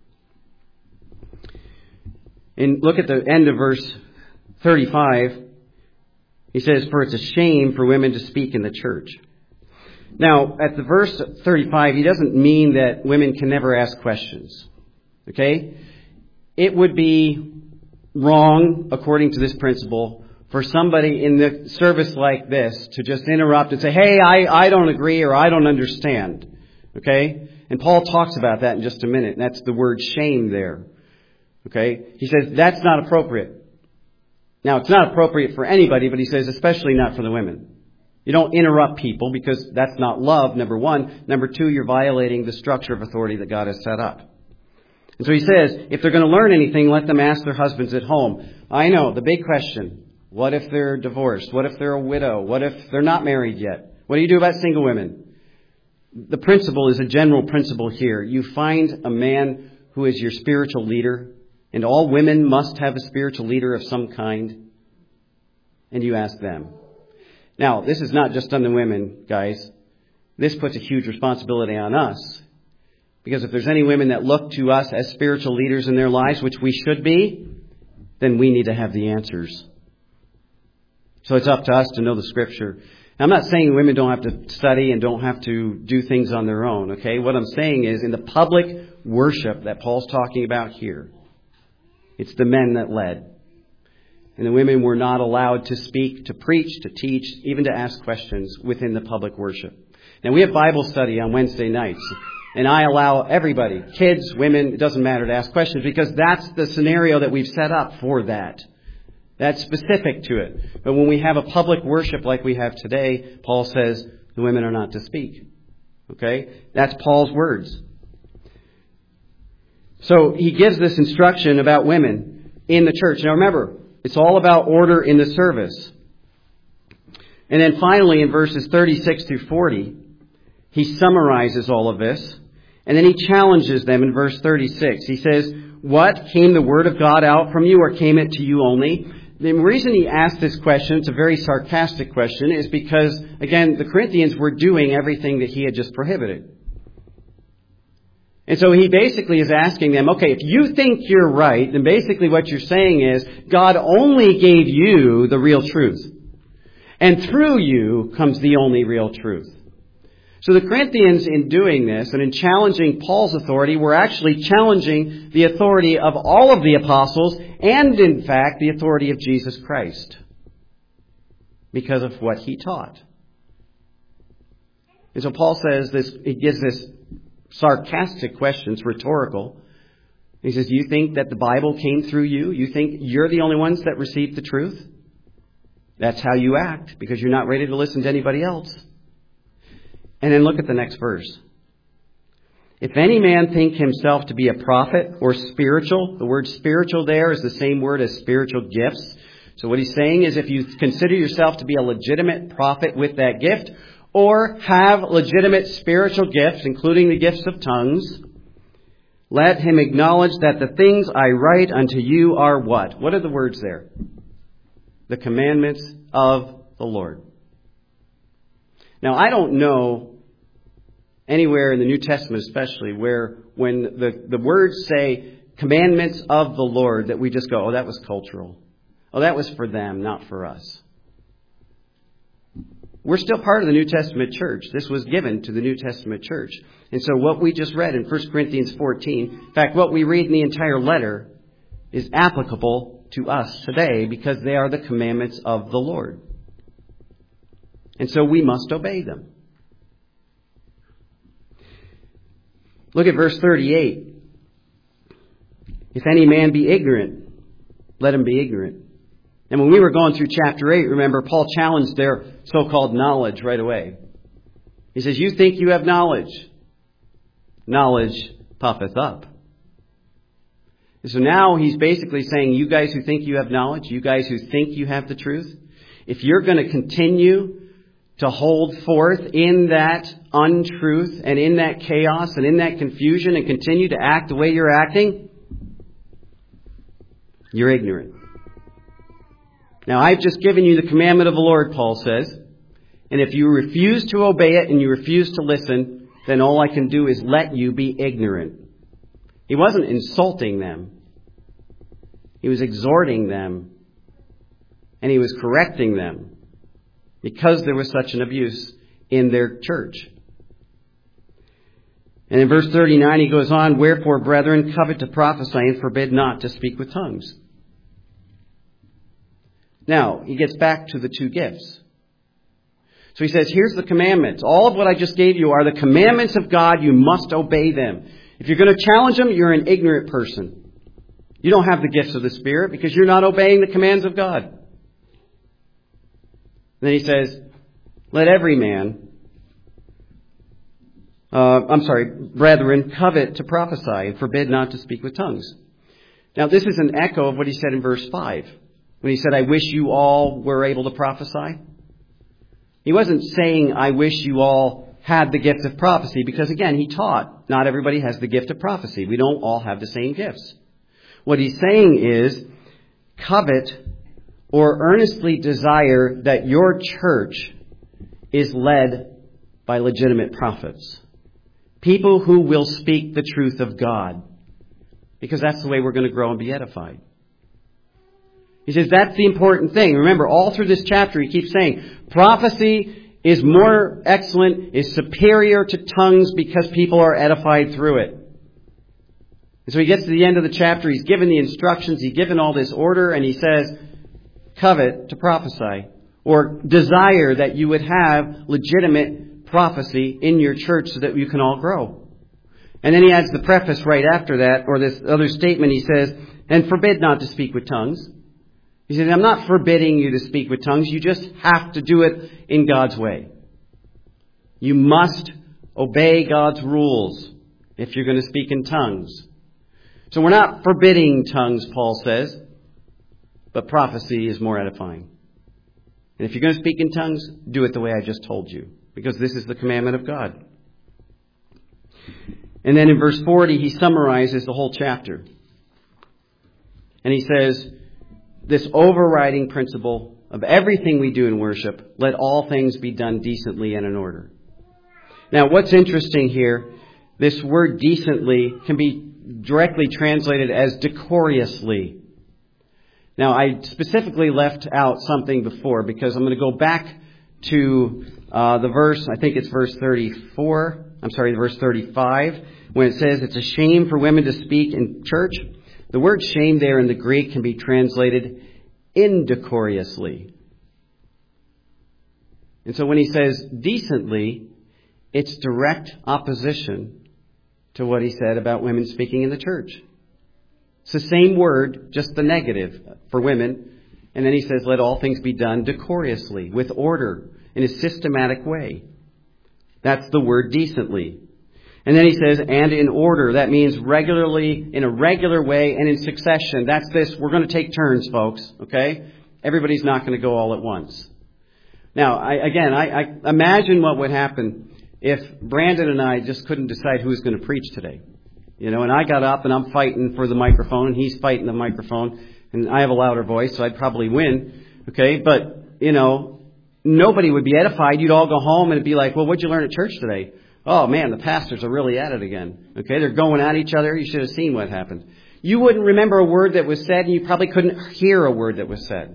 And look at the end of verse 35. He says, for it's a shame for women to speak in the church. Now, at the verse 35, he doesn't mean that women can never ask questions. Okay? It would be wrong, according to this principle, for somebody in the service like this to just interrupt and say, hey, I don't agree or I don't understand. Okay? And Paul talks about that in just a minute. And that's the word shame there. Okay? He says that's not appropriate. Now, it's not appropriate for anybody, but he says especially not for the women. You don't interrupt people because that's not love, number one. Number two, you're violating the structure of authority that God has set up. And so he says, if they're going to learn anything, let them ask their husbands at home. I know, the big question, what if they're divorced? What if they're a widow? What if they're not married yet? What do you do about single women? The principle is a general principle here. You find a man who is your spiritual leader, and all women must have a spiritual leader of some kind, and you ask them. Now, this is not just on the women, guys. This puts a huge responsibility on us. Because if there's any women that look to us as spiritual leaders in their lives, which we should be, then we need to have the answers. So it's up to us to know the Scripture. I'm not saying women don't have to study and don't have to do things on their own, okay? What I'm saying is in the public worship that Paul's talking about here, it's the men that led. And the women were not allowed to speak, to preach, to teach, even to ask questions within the public worship. Now, we have Bible study on Wednesday nights, and I allow everybody, kids, women, it doesn't matter, to ask questions because that's the scenario that we've set up for that. That's specific to it. But when we have a public worship like we have today, Paul says the women are not to speak. Okay? That's Paul's words. So he gives this instruction about women in the church. Now remember, it's all about order in the service. And then finally in verses 36 through 40, he summarizes all of this. And then he challenges them in verse 36. He says, "What? Came the word of God out from you, or came it to you only?" The reason he asked this question, it's a very sarcastic question, is because, again, the Corinthians were doing everything that he had just prohibited. And so he basically is asking them, okay, if you think you're right, then basically what you're saying is God only gave you the real truth. And through you comes the only real truth. So the Corinthians, in doing this and in challenging Paul's authority, were actually challenging the authority of all of the apostles and, in fact, the authority of Jesus Christ because of what he taught. And so Paul says this, he gives this sarcastic question, it's rhetorical. He says, you think that the Bible came through you? You think you're the only ones that received the truth? That's how you act because you're not ready to listen to anybody else. And then look at the next verse. If any man think himself to be a prophet or spiritual, the word spiritual there is the same word as spiritual gifts. So what he's saying is if you consider yourself to be a legitimate prophet with that gift, or have legitimate spiritual gifts, including the gifts of tongues, let him acknowledge that the things I write unto you are what? What are the words there? The commandments of the Lord. Now, I don't know anywhere in the New Testament especially where when the words say commandments of the Lord that we just go, oh, that was cultural. Oh, that was for them, not for us. We're still part of the New Testament church. This was given to the New Testament church. And so what we just read in 1 Corinthians 14, in fact, what we read in the entire letter is applicable to us today because they are the commandments of the Lord. And so we must obey them. Look at verse 38. If any man be ignorant, let him be ignorant. And when we were going through chapter 8, remember, Paul challenged their so-called knowledge right away. He says, you think you have knowledge. Knowledge puffeth up. And so now he's basically saying, you guys who think you have knowledge, you guys who think you have the truth, if you're going to continue to hold forth in that untruth and in that chaos and in that confusion and continue to act the way you're acting, you're ignorant. Now, I've just given you the commandment of the Lord, Paul says, and if you refuse to obey it and you refuse to listen, then all I can do is let you be ignorant. He wasn't insulting them. He was exhorting them, and he was correcting them. Because there was such an abuse in their church. And in verse 39 he goes on, wherefore, brethren, covet to prophesy and forbid not to speak with tongues. Now, he gets back to the two gifts. So he says, here's the commandments. All of what I just gave you are the commandments of God. You must obey them. If you're going to challenge them, you're an ignorant person. You don't have the gifts of the Spirit because you're not obeying the commands of God. Then he says, let every man, brethren, covet to prophesy and forbid not to speak with tongues. Now, this is an echo of what he said in verse 5. When he said, I wish you all were able to prophesy. He wasn't saying, I wish you all had the gift of prophecy, because again, he taught not everybody has the gift of prophecy. We don't all have the same gifts. What he's saying is, covet or earnestly desire that your church is led by legitimate prophets. People who will speak the truth of God. Because that's the way we're going to grow and be edified. He says that's the important thing. Remember, all through this chapter, he keeps saying, prophecy is more excellent, is superior to tongues because people are edified through it. And so he gets to the end of the chapter, he's given the instructions, he's given all this order, and he says, covet to prophesy, or desire that you would have legitimate prophecy in your church so that you can all grow. And then he adds the preface right after that, or this other statement, he says, and forbid not to speak with tongues. He says, I'm not forbidding you to speak with tongues. You just have to do it in God's way. You must obey God's rules if you're going to speak in tongues. So we're not forbidding tongues, Paul says, but prophecy is more edifying. And if you're going to speak in tongues, do it the way I just told you, because this is the commandment of God. And then in verse 40, he summarizes the whole chapter. And he says, this overriding principle of everything we do in worship, let all things be done decently and in order. Now, what's interesting here, this word decently can be directly translated as decorously. Now, I specifically left out something before because I'm going to go back to the verse, I think it's verse 35, when it says it's a shame for women to speak in church. The word shame there in the Greek can be translated indecorously. And so when he says decently, it's direct opposition to what he said about women speaking in the church. It's the same word, just the negative for women. And then he says, let all things be done decorously, with order, in a systematic way. That's the word decently. And then he says, and in order. That means regularly, in a regular way, and in succession. That's this. We're going to take turns, folks. Okay? Everybody's not going to go all at once. Now, I imagine what would happen if Brandon and I just couldn't decide who was going to preach today. You know, and I got up and I'm fighting for the microphone and he's fighting the microphone and I have a louder voice, so I'd probably win. Okay? But, you know, nobody would be edified. You'd all go home and it'd be like, well, what'd you learn at church today? Oh, man, the pastors are really at it again. Okay, they're going at each other. You should have seen what happened. You wouldn't remember a word that was said, and you probably couldn't hear a word that was said.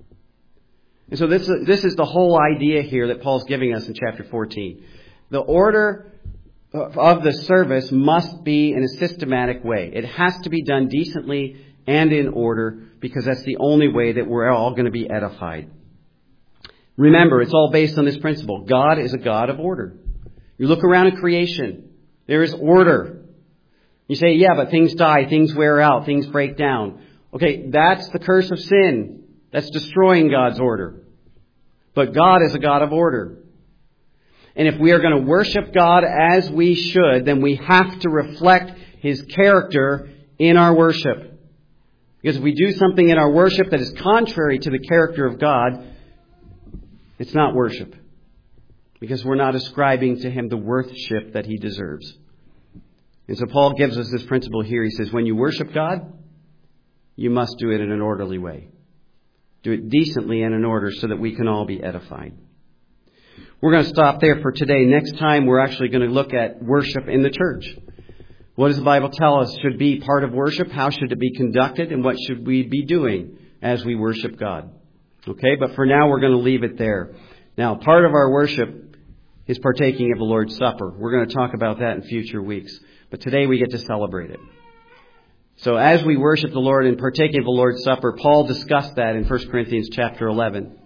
And so this is the whole idea here that Paul's giving us in chapter 14. The order of the service must be in a systematic way. It has to be done decently and in order, because that's the only way that we're all going to be edified. Remember, it's all based on this principle. God is a God of order. You look around at creation. There is order. You say, yeah, but things die, things wear out, things break down. Okay, that's the curse of sin. That's destroying God's order. But God is a God of order. And if we are going to worship God as we should, then we have to reflect His character in our worship. Because if we do something in our worship that is contrary to the character of God, it's not worship. Because we're not ascribing to Him the worship that He deserves. And so Paul gives us this principle here. He says, when you worship God, you must do it in an orderly way. Do it decently and in order so that we can all be edified. We're going to stop there for today. Next time, we're actually going to look at worship in the church. What does the Bible tell us should be part of worship? How should it be conducted? And what should we be doing as we worship God? Okay, but for now, we're going to leave it there. Now, part of our worship is partaking of the Lord's Supper. We're going to talk about that in future weeks. But today we get to celebrate it. So as we worship the Lord and partaking of the Lord's Supper, Paul discussed that in 1 Corinthians chapter 11.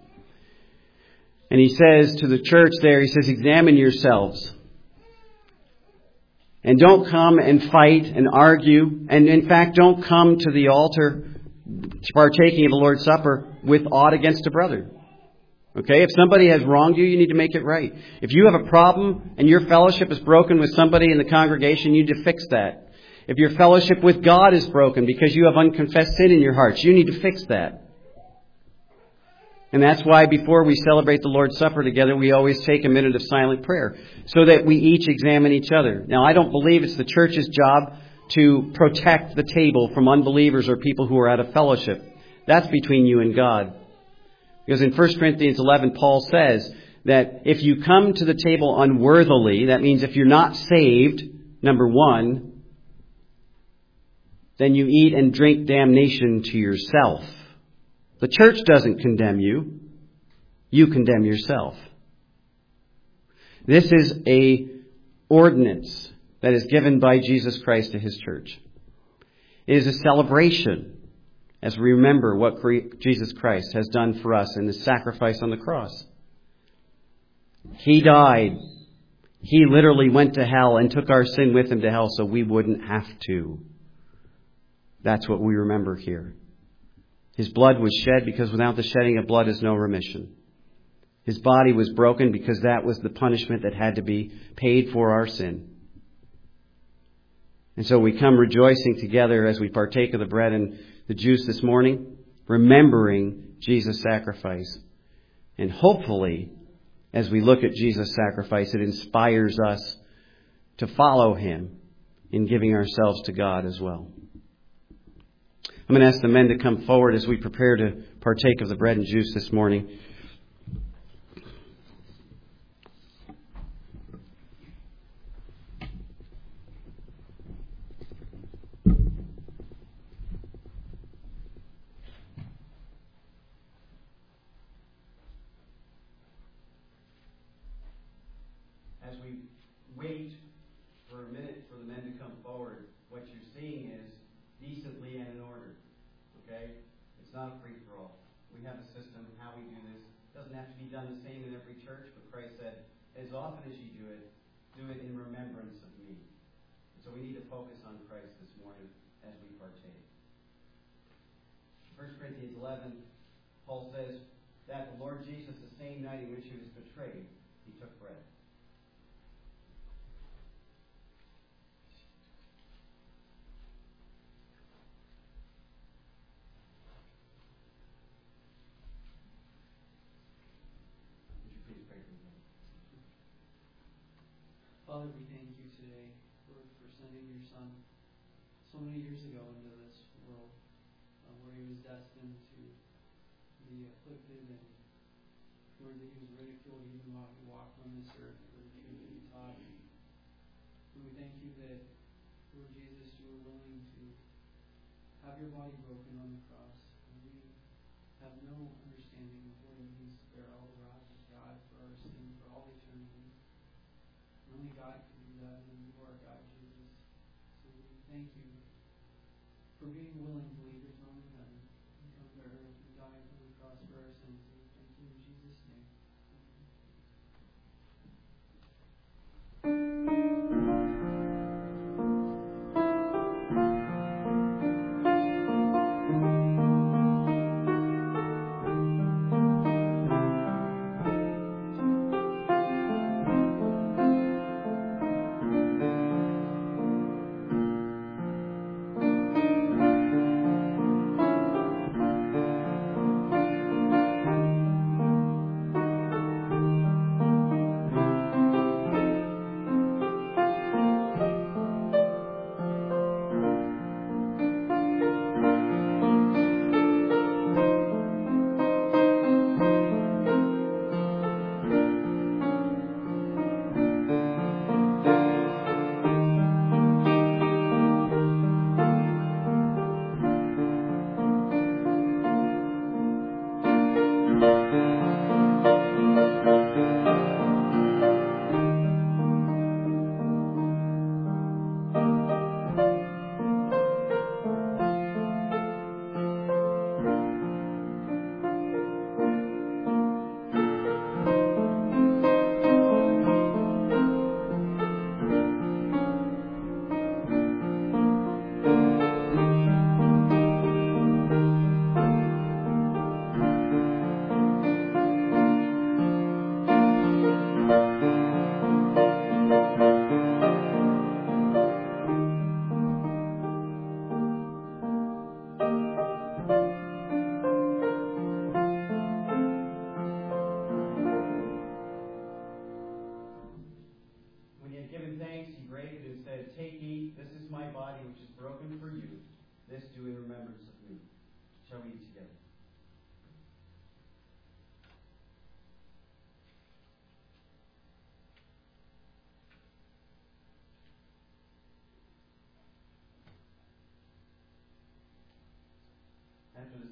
And he says to the church there, he says, examine yourselves. And don't come and fight and argue. And in fact, don't come to the altar partaking of the Lord's Supper with aught against a brother. Okay, if somebody has wronged you, you need to make it right. If you have a problem and your fellowship is broken with somebody in the congregation, you need to fix that. If your fellowship with God is broken because you have unconfessed sin in your hearts, you need to fix that. And that's why before we celebrate the Lord's Supper together, we always take a minute of silent prayer so that we each examine each other. Now, I don't believe it's the church's job to protect the table from unbelievers or people who are out of fellowship. That's between you and God. Because in 1 Corinthians 11, Paul says that if you come to the table unworthily, that means if you're not saved, number one, then you eat and drink damnation to yourself. The church doesn't condemn you. You condemn yourself. This is a ordinance that is given by Jesus Christ to His church. It is a celebration as we remember what Jesus Christ has done for us in the sacrifice on the cross. He died. He literally went to hell and took our sin with Him to hell so we wouldn't have to. That's what we remember here. His blood was shed because without the shedding of blood is no remission. His body was broken because that was the punishment that had to be paid for our sin. And so we come rejoicing together as we partake of the bread and the juice this morning, remembering Jesus' sacrifice. And hopefully, as we look at Jesus' sacrifice, it inspires us to follow Him in giving ourselves to God as well. I'm going to ask the men to come forward as we prepare to partake of the bread and juice this morning. As we wait for a minute for the men to come forward, what you're seeing is decently and in order. Okay? It's not a free-for-all. We have a system of how we do this. It doesn't have to be done the same in every church, but Christ said, as often as you do it in remembrance of me. So we need to focus on Christ this morning as we partake. 1 Corinthians 11, Paul says that the Lord Jesus, the same night in which He was betrayed, He took bread. Father, we thank you today for sending your Son so many years ago into this world where He was destined to be afflicted, and Lord, that He was ridiculed even while He walked on this earth for the truth that He taught. And we thank you that, Lord Jesus, you were willing to have your body broken on the cross. And we have no understanding of what it means to bear all the wrath of God for our sin for all eternity. Only God can do that, and you are God, Jesus. So we thank you for being willing to leave your throne in heaven and come to earth and die on the cross for our sins. And we thank you in Jesus' name.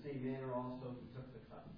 same manner also he took the cup.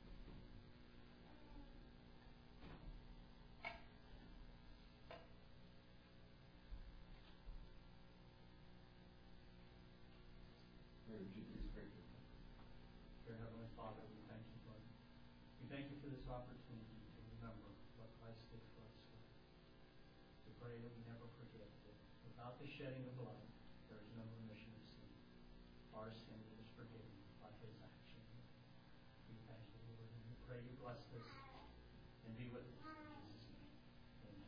Dear Heavenly Father, we thank you, Lord. We thank you for this opportunity to remember what Christ did for us, Lord. To pray that we never forget that without the shedding of blood, there is no remission of sin. Our sin is forgiven by his action. We thank you, Lord, and we pray you bless this and be with us. In Jesus' name,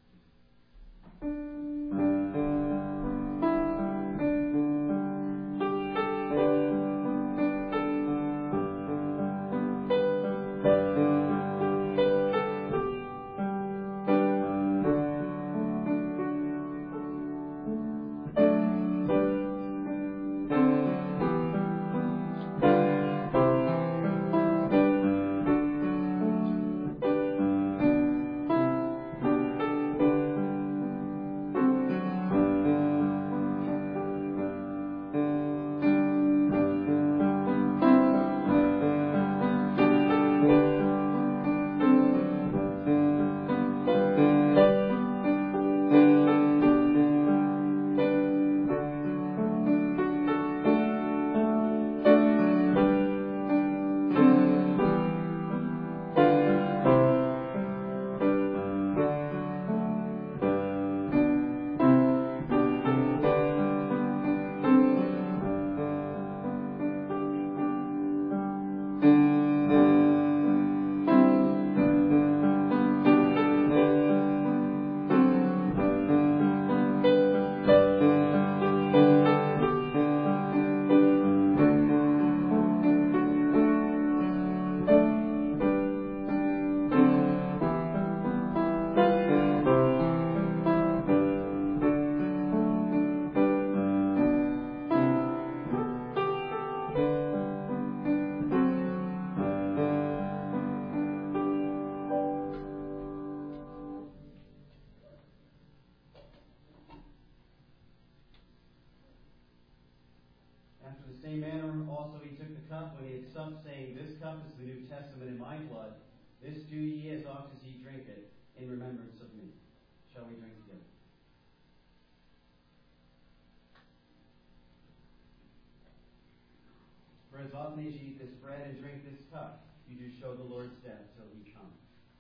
amen. After the same manner also he took the cup when he had supped, saying, This cup is the New Testament in my blood. This do ye as oft as ye drink it, in remembrance of me. Shall we drink together? For as often as ye eat this bread and drink this cup, you do show the Lord's death till he come.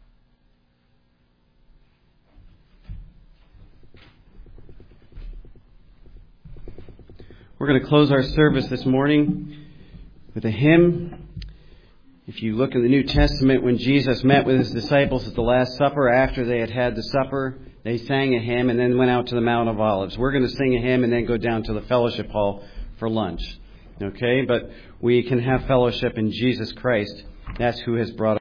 We're going to close our service this morning with a hymn. If you look in the New Testament, when Jesus met with his disciples at the Last Supper, after they had had the supper, they sang a hymn and then went out to the Mount of Olives. We're going to sing a hymn and then go down to the fellowship hall for lunch. Okay? But we can have fellowship in Jesus Christ. That's who has brought